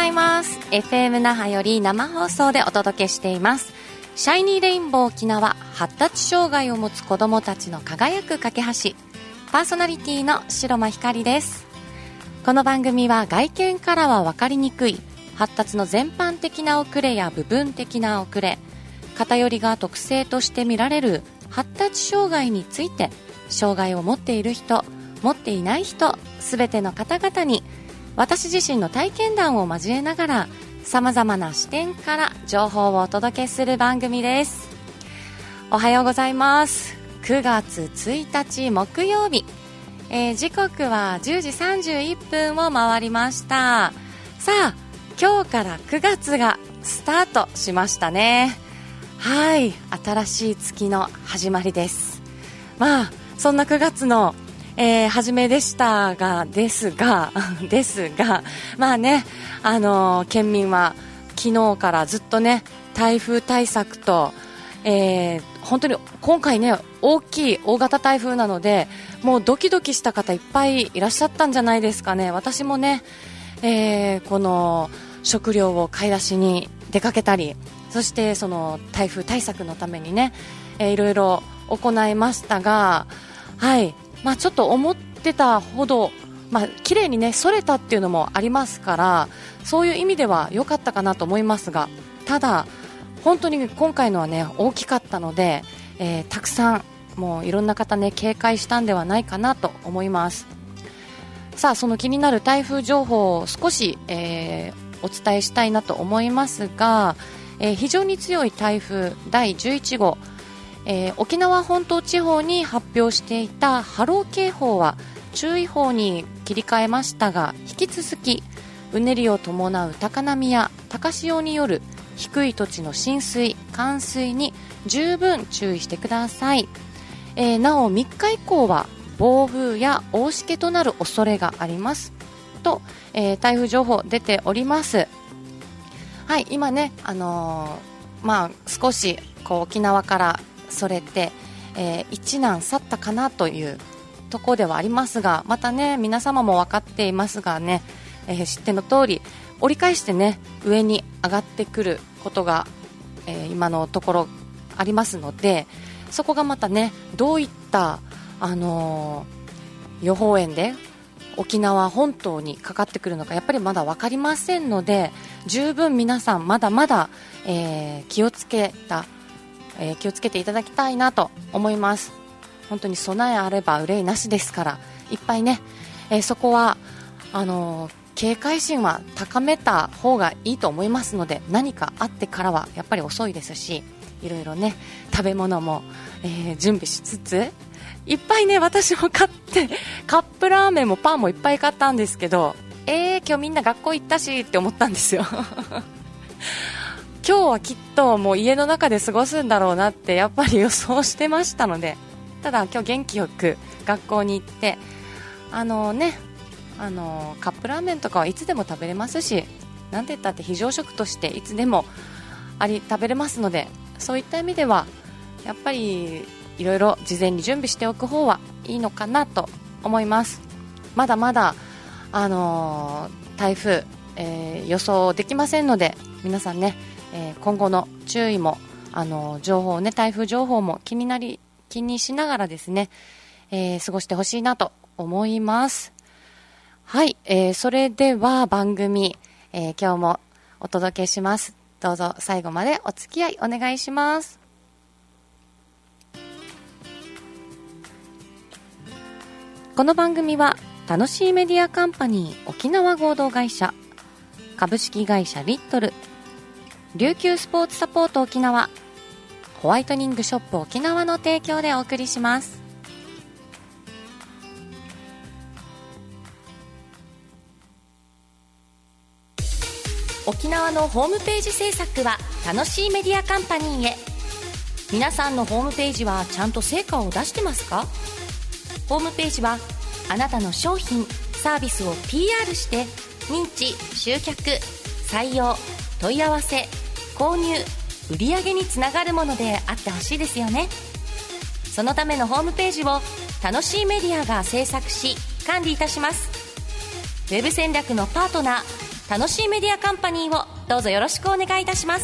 ざいます。 FM 那覇より生放送でお届けしていますシャイニーレインボー沖縄、発達障害を持つ子どもたちの輝く架け橋、パーソナリティの白間ひかりです。この番組は外見からは分かりにくい発達の全般的な遅れや部分的な遅れ、偏りが特性として見られる発達障害について、障害を持っている人、持っていない人、すべての方々に私自身の体験談を交えながら、さまざまな視点から情報をお届けする番組です。おはようございます。9月1日木曜日、時刻は10時31分を回りました。さあ、今日から9月がスタートしましたね。はい、新しい月の始まりです。まあそんな9月の初めでしたがですがまあね、県民は昨日からずっとね、台風対策と、本当に今回ね、大型台風なので、もうドキドキした方いっぱいいらっしゃったんじゃないですかね。私もね、この食料を買い出しに出かけたり、そしてその台風対策のためにね、いろいろ行いましたが、はい、まあ、ちょっと思ってたほど、綺麗にねそれたっていうのもありますから、そういう意味では良かったかなと思いますが、ただ本当に今回のはね大きかったので、たくさんもういろんな方ね警戒したんではないかなと思います。さあ、その気になる台風情報を少し、お伝えしたいなと思いますが、非常に強い台風第11号、沖縄本島地方に発表していた波浪警報は注意報に切り替えましたが、引き続きうねりを伴う高波や高潮による低い土地の浸水、冠水に十分注意してください。なお3日以降は暴風や大しけとなる恐れがありますと、台風情報出ております。はい、今ね、少しこう沖縄からそれて、一難去ったかなというところではありますが、またね皆様も分かっていますがね、知っての通り折り返してね上に上がってくることが、今のところありますので、そこがまたねどういった、予報円で沖縄本島にかかってくるのかやっぱりまだ分かりませんので、十分皆さんまだまだ、気をつけていただきたいなと思います。本当に備えあれば憂いなしですから、いっぱいね、そこは警戒心は高めた方がいいと思いますので、何かあってからはやっぱり遅いですし、いろいろね食べ物も、準備しつつ、いっぱいね私も買ってカップラーメンもパンもいっぱい買ったんですけど、今日みんな学校行ったしって思ったんですよ今日はきっともう家の中で過ごすんだろうなってやっぱり予想してましたので、ただ今日元気よく学校に行って、カップラーメンとかはいつでも食べれますし、なんて言ったって非常食としていつでも食べれますので、そういった意味ではやっぱりいろいろ事前に準備しておく方はいいのかなと思います。まだまだ、台風、予想できませんので、皆さんね、今後の注意も情報ね、台風情報も気にしながらですね、過ごしてほしいなと思います。はい、それでは番組、今日もお届けします。どうぞ最後までお付き合いお願いします。この番組は楽しいメディアカンパニー沖縄合同会社、株式会社リットル、琉球スポーツサポート沖縄、ホワイトニングショップ沖縄の提供でお送りします。沖縄のホームページ制作は楽しいメディアカンパニーへ。皆さんのホームページはちゃんと成果を出してますか？ホームページはあなたの商品サービスを PR して認知、集客、採用、問い合わせ、購入、売上につながるものであってほしいですよね。そのためのホームページを楽しいメディアが制作し管理いたします。ウェブ戦略のパートナー楽しいメディアカンパニーをどうぞよろしくお願いいたします。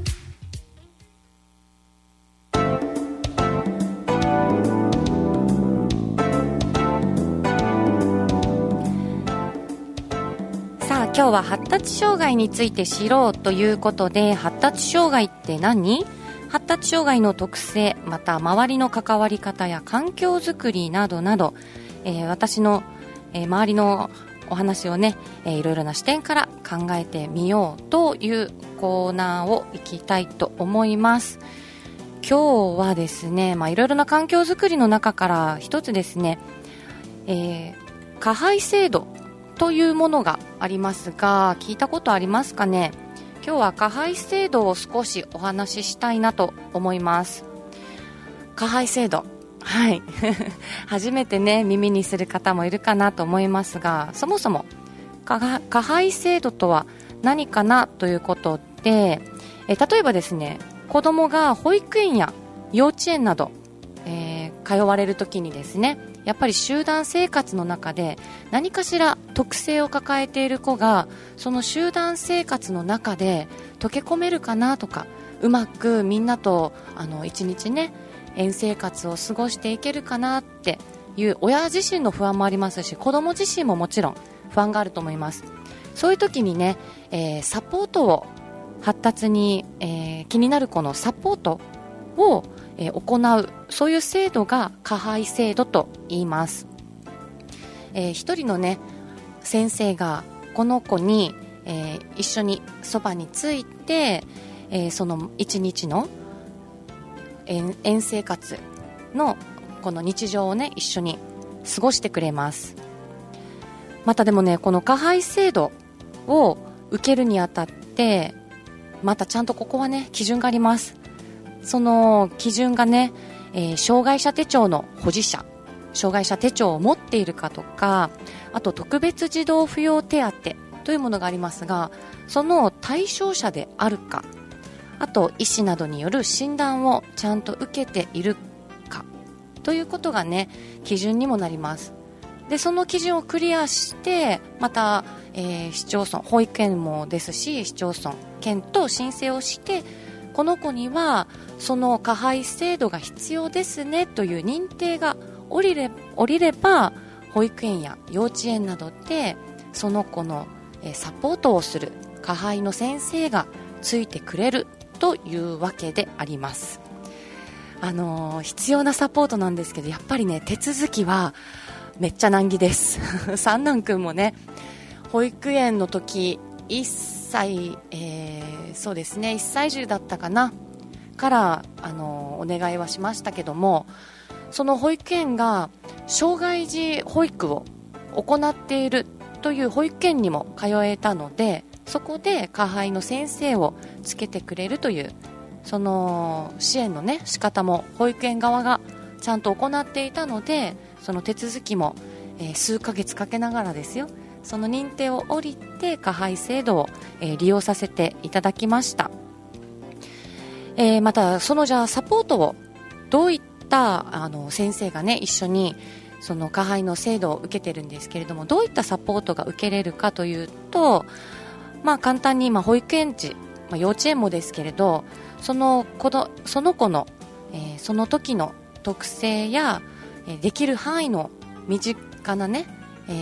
さあ、今日は発達障害について知ろうということで、発達障害って何？発達障害の特性、また周りの関わり方や環境づくりなどなど、私の、周りのお話をね、いろいろな視点から考えてみようというコーナーをいきたいと思います。今日はですね、いろいろな環境づくりの中から一つですね、加配制度というものがありますが、聞いたことありますかね。今日は加配制度を少しお話ししたいなと思います。加配制度、はい初めてね耳にする方もいるかなと思いますが、そもそも加配制度とは何かなということで、例えばですね、子供が保育園や幼稚園など、通われるときにですね、やっぱり集団生活の中で何かしら特性を抱えている子がその集団生活の中で溶け込めるかなとか、うまくみんなと一日ね園生活を過ごしていけるかなっていう親自身の不安もありますし、子供自身ももちろん不安があると思います。そういう時にね、サポートを発達に、気になる子のサポートを行う、そういう制度が加配制度と言います。一人のね先生がこの子に、一緒にそばについて、その一日の園生活のこの日常をね一緒に過ごしてくれます。またでもね、この加配制度を受けるにあたってまたちゃんとここはね基準があります。その基準がね、障害者手帳の保持者、障害者手帳を持っているかとか、あと特別児童扶養手当というものがありますが、その対象者であるか、あと医師などによる診断をちゃんと受けているかということがね基準にもなります。でその基準をクリアして、また、市町村、保育園もですし市町村、県と申請をして、この子にはその加配制度が必要ですねという認定が下りれば、保育園や幼稚園などでその子のサポートをする加配の先生がついてくれるというわけであります。必要なサポートなんですけど、やっぱりね手続きはめっちゃ難儀です三男くんもね、保育園の時1歳、そうですね1歳児だったかなからお願いはしましたけども、その保育園が障害児保育を行っているという保育園にも通えたので、そこで加配の先生をつけてくれるというその支援のね仕方も保育園側がちゃんと行っていたので、その手続きも、数ヶ月かけながらですよ、その認定を下りて加配制度を、利用させていただきました。またそのじゃあサポートをどういった先生がね一緒にその加配の制度を受けてるんですけれども、どういったサポートが受けれるかというと、簡単に保育園児、幼稚園もですけれど、その子の、その時の特性やできる範囲の身近なね、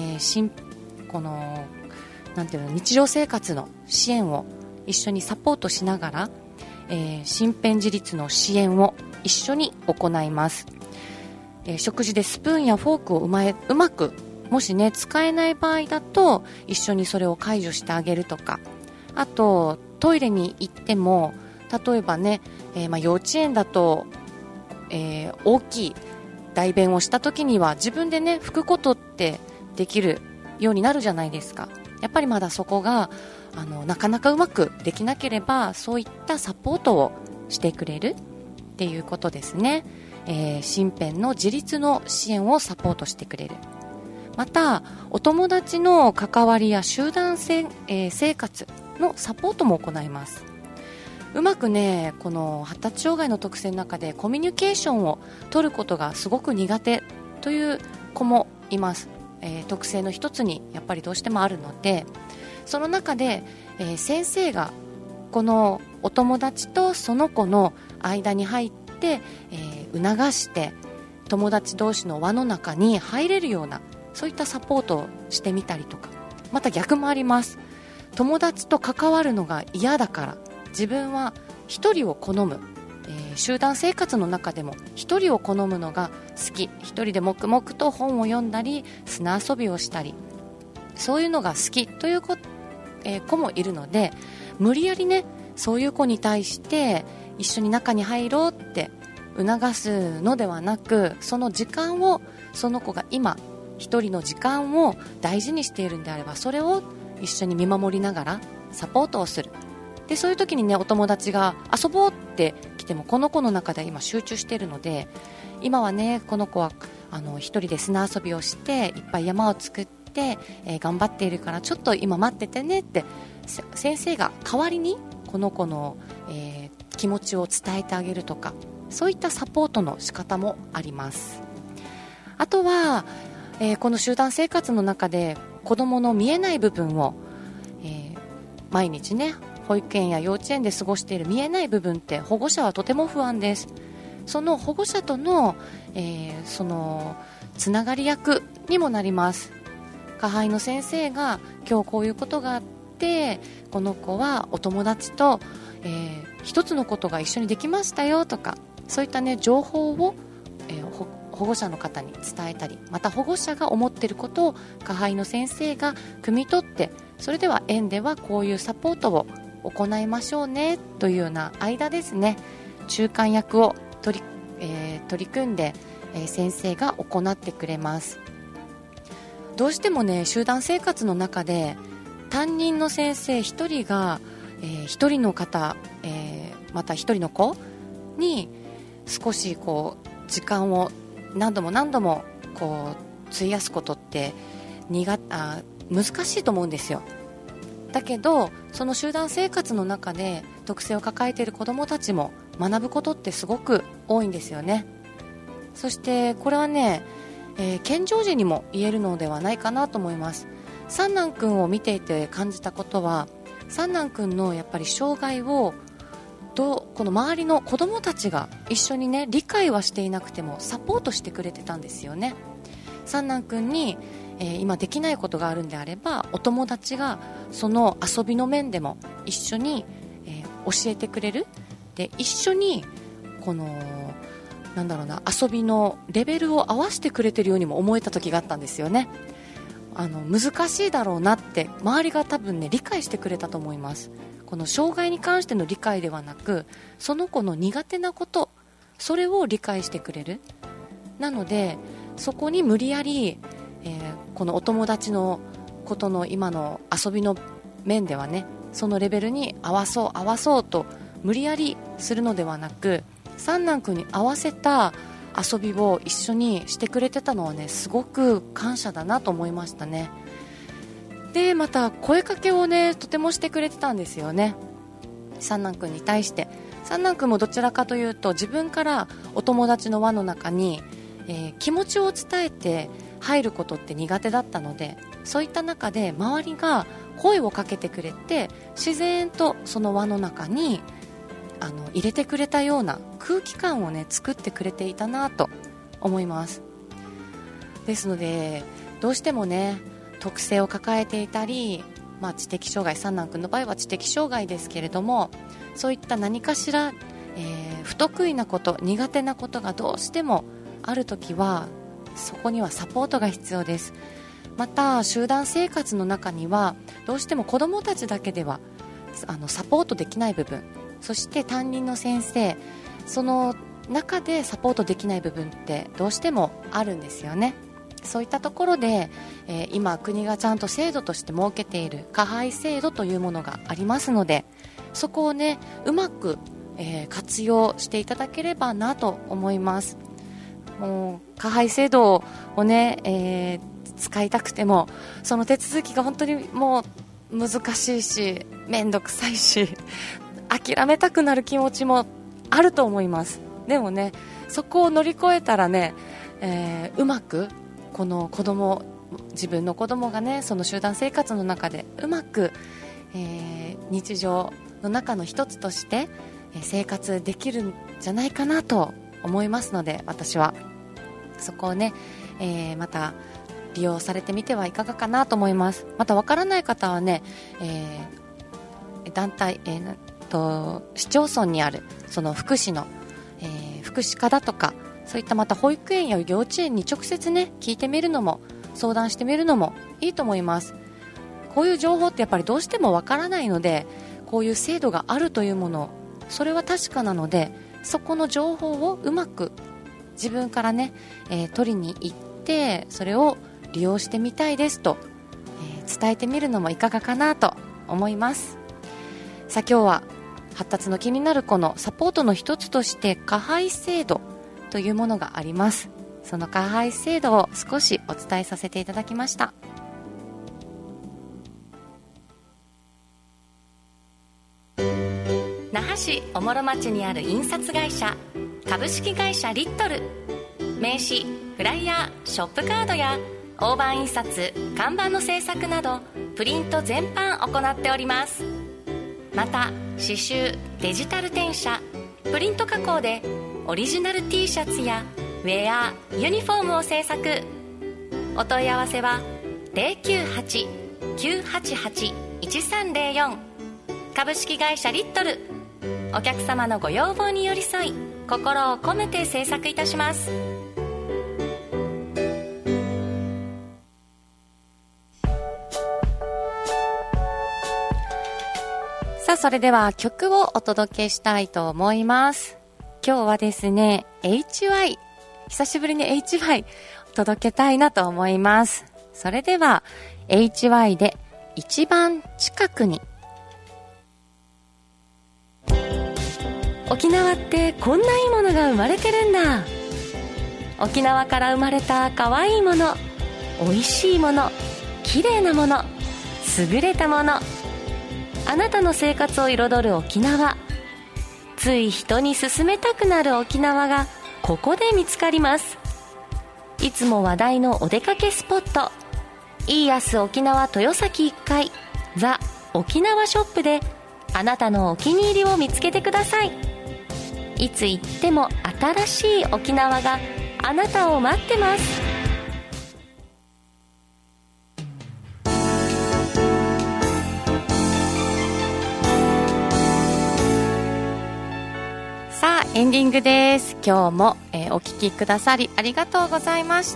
なんていうの、日常生活の支援を一緒にサポートしながら、身辺自立の支援を一緒に行います。食事でスプーンやフォークをうまくもしね使えない場合だと一緒にそれを解除してあげるとか、あとトイレに行っても例えばね、幼稚園だと、大きい大便をした時には自分でね拭くことってできるようになるじゃないですか。やっぱりまだそこがなかなかうまくできなければ、そういったサポートをしてくれるっていうことですね。身辺の自立の支援をサポートしてくれる。またお友達の関わりや集団生活のサポートも行います。うまくねこの発達障害の特性の中でコミュニケーションを取ることがすごく苦手という子もいます。 特性の一つにやっぱりどうしてもあるので、その中で、先生がこのお友達とその子の間に入って、促して友達同士の輪の中に入れるような、そういったサポートをしてみたりとか、また逆もあります。友達と関わるのが嫌だから自分は一人を好む、集団生活の中でも一人を好むのが好き、一人で黙々と本を読んだり砂遊びをしたり、そういうのが好きという子もいるので、無理やりねそういう子に対して一緒に中に入ろうって促すのではなく、その時間を、その子が今一人の時間を大事にしているんであれば、それを一緒に見守りながらサポートをする。でそういう時にね、お友達が遊ぼうって来ても、この子の中で今集中しているので、今はねこの子は一人で砂遊びをしていっぱい山を作って、頑張っているからちょっと今待っててねって先生が代わりにこの子の、気持ちを伝えてあげるとか、そういったサポートの仕方もあります。あとは、この集団生活の中で子どもの見えない部分を、毎日ね保育園や幼稚園で過ごしている見えない部分って保護者はとても不安です。その保護者との、そのつながり役にもなります。加配の先生が今日こういうことがあって、この子はお友達と、一つのことが一緒にできましたよとか、そういったね情報を、保護者の方に伝えたり、また保護者が思っていることを加配の先生が汲み取って、それでは園ではこういうサポートを行いましょうねというような間ですね、中間役を取り組んで、先生が行ってくれます。どうしてもね集団生活の中で担任の先生一人が、一人の方、また一人の子に少しこう時間を何度も何度もこう費やすことって難しいと思うんですよ。だけどその集団生活の中で特性を抱えている子どもたちも学ぶことってすごく多いんですよね。そしてこれはね、健常時にも言えるのではないかなと思います。三男くんを見ていて感じたことは、三男くんのやっぱり障害をこの周りの子どもたちが一緒にね理解はしていなくてもサポートしてくれてたんですよね。三男くんに、今できないことがあるんであれば、お友達がその遊びの面でも一緒に、教えてくれる。で一緒にこのなんだろうな、遊びのレベルを合わせてくれてるようにも思えた時があったんですよね。難しいだろうなって周りが多分ね理解してくれたと思います。この障害に関しての理解ではなく、その子の苦手なこと、それを理解してくれる。なのでそこに無理やり、このお友達のことの今の遊びの面ではね、そのレベルに合わそうと無理やりするのではなく、三男くんに合わせた遊びを一緒にしてくれてたのはね、すごく感謝だなと思いましたね。でまた声かけをねとてもしてくれてたんですよね、三男くんに対して。三男くんもどちらかというと自分からお友達の輪の中に、気持ちを伝えて入ることって苦手だったので、そういった中で周りが声をかけてくれて自然とその輪の中に入れてくれたような空気感をね作ってくれていたなと思います。ですのでどうしてもね特性を抱えていたり、知的障害、三男くんの場合は知的障害ですけれども、そういった何かしら、不得意なこと、苦手なことがどうしてもあるときは、そこにはサポートが必要です。また集団生活の中にはどうしても子どもたちだけではサポートできない部分、そして担任の先生、その中でサポートできない部分ってどうしてもあるんですよね。そういったところで、今国がちゃんと制度として設けている加配制度というものがありますので、そこをねうまく、活用していただければなと思います。もう加配制度をね、使いたくてもその手続きが本当にもう難しいしめんどくさいし諦めたくなる気持ちもあると思います。でもねそこを乗り越えたらね、うまくこの子供自分の子供がねその集団生活の中でうまく、日常の中の一つとして生活できるんじゃないかなと思いますので、私はそこをね、また利用されてみてはいかがかなと思います。またわからない方はね、団体、市町村にあるその福祉の、福祉課だとか、そういったまた保育園や幼稚園に直接ね聞いてみるのも、相談してみるのもいいと思います。こういう情報ってやっぱりどうしてもわからないので、こういう制度があるというもの、それは確かなので、そこの情報をうまく自分からね、取りに行って、それを利用してみたいですと、伝えてみるのもいかがかなと思います。さあ今日は発達の気になる子のサポートの一つとして加配制度というものがあります。その加配制度を少しお伝えさせていただきました。那覇市おもろ町にある印刷会社株式会社リットル、名刺、フライヤー、ショップカードや大判印刷、看板の制作などプリント全般行っております。また刺繍、デジタル転写、プリント加工でオリジナル T シャツやウェア、ユニフォームを制作。お問い合わせは 098-988-1304 株式会社リットル。お客様のご要望に寄り添い、心を込めて制作いたします。さあそれでは曲をお届けしたいと思います。今日はですね HY、 久しぶりに HY 届けたいなと思います。それでは HY で一番近くに。沖縄ってこんないいものが生まれてるんだ。沖縄から生まれた可愛いもの、美味しいもの、綺麗なもの、優れたもの、あなたの生活を彩る沖縄。つい人に勧めたくなる沖縄がここで見つかります。いつも話題のお出かけスポット、イーヤス沖縄豊崎1階ザ・沖縄ショップであなたのお気に入りを見つけてください。いつ行っても新しい沖縄があなたを待ってます。さあエンディングです。今日も、お聞きくださりありがとうございました。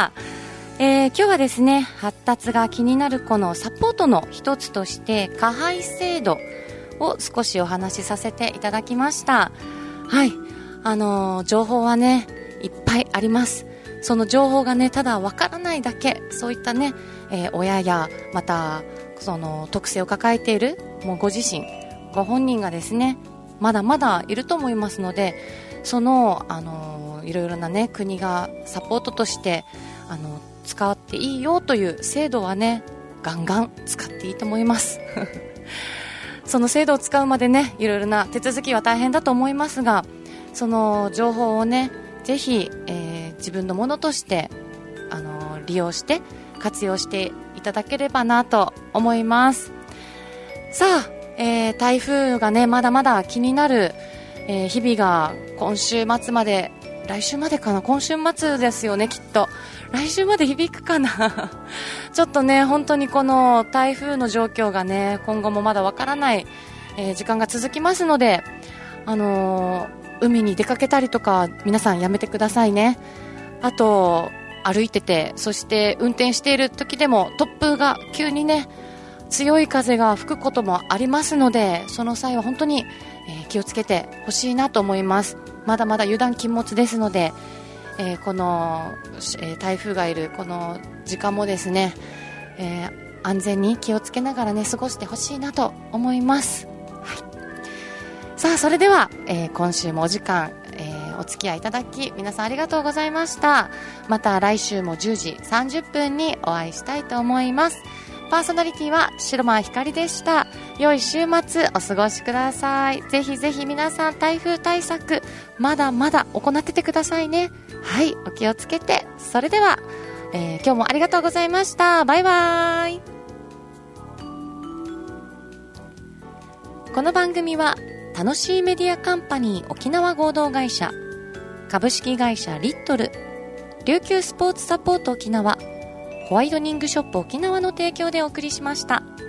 今日はですね、発達が気になる子のサポートの一つとして加配制度を少しお話しさせていただきました。はい、情報はねいっぱいあります。その情報がねただわからないだけ、そういったね、親やまたその特性を抱えているもうご自身ご本人がですねまだまだいると思いますので、そのいろいろなね国がサポートとして使っていいよという制度はねガンガン使っていいと思いますその制度を使うまでねいろいろな手続きは大変だと思いますが、その情報をねぜひ、自分のものとして利用して活用していただければなと思います。さあ、台風がねまだまだ気になる、日々が今週末まで、来週までかな、今週末ですよねきっと。来週まで響くかなちょっとね本当にこの台風の状況がね今後もまだわからない、時間が続きますので、海に出かけたりとか皆さんやめてくださいね。あと歩いてて、そして運転している時でも突風が急にね強い風が吹くこともありますので、その際は本当に、気をつけてほしいなと思います。まだまだ油断禁物ですので、この、台風がいるこの時間もですね、安全に気をつけながらね過ごしてほしいなと思います。はい、さあそれでは、今週もお時間、お付き合いいただき皆さんありがとうございました。また来週も10時30分にお会いしたいと思います。パーソナリティは白間ひかりでした。良い週末お過ごしください。ぜひぜひ皆さん台風対策まだまだ行っててくださいね。はい、お気をつけて。それでは、 今日もありがとうございました。バイバイ。この番組は楽しいメディアカンパニー沖縄合同会社、株式会社リットル、琉球スポーツサポート沖縄、ホワイトニングショップ沖縄の提供でお送りしました。